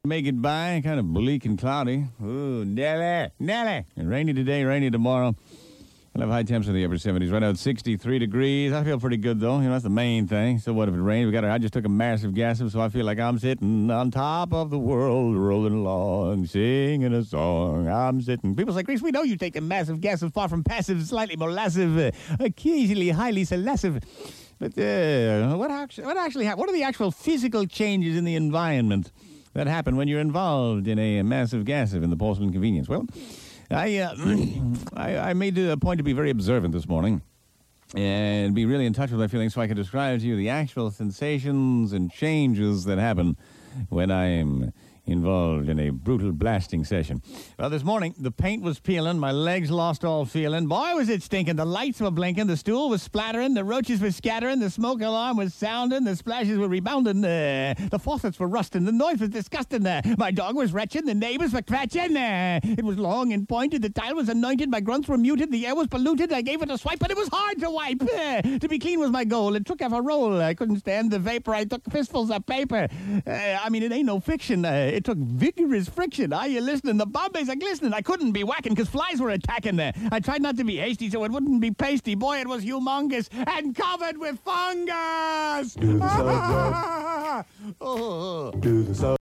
Make it by, kind of bleak and cloudy. Ooh, Nelly. And rainy today, rainy tomorrow. We'll have high temps in the upper 70s. Right now it's 63 degrees. I feel pretty good, though. That's the main thing. So what if it rains? I just took a massive gassif, so I feel like I'm sitting on top of the world, rolling along, singing a song. I'm sitting. People say, Chris, we know you take a massive gassif, far from passive, slightly molessive, occasionally highly selective. But what actually happened? What are the actual physical changes in the environment that happen when you're involved in a massive gassif in the porcelain convenience? Well, I made a point to be very observant this morning and be really in touch with my feelings so I could describe to you the actual sensations and changes that happen when I'm involved in a brutal blasting session. Well, this morning, the paint was peeling, my legs lost all feeling. Boy, was it stinking. The lights were blinking, the stool was splattering, the roaches were scattering, the smoke alarm was sounding, the splashes were rebounding, the faucets were rusting, the noise was disgusting, my dog was retching, the neighbors were scratching, it was long and pointed, the tile was anointed, my grunts were muted, the air was polluted, I gave it a swipe, but it was hard to wipe. To be clean was my goal. It took half a roll. I couldn't stand the vapor. I took fistfuls of paper. It ain't no fiction. It took vigorous friction. Are you listening? The Bombays are glistening. I couldn't be whacking because flies were attacking there. I tried not to be hasty so it wouldn't be pasty. Boy, it was humongous and covered with fungus. Do the subject. Oh. Do the subject.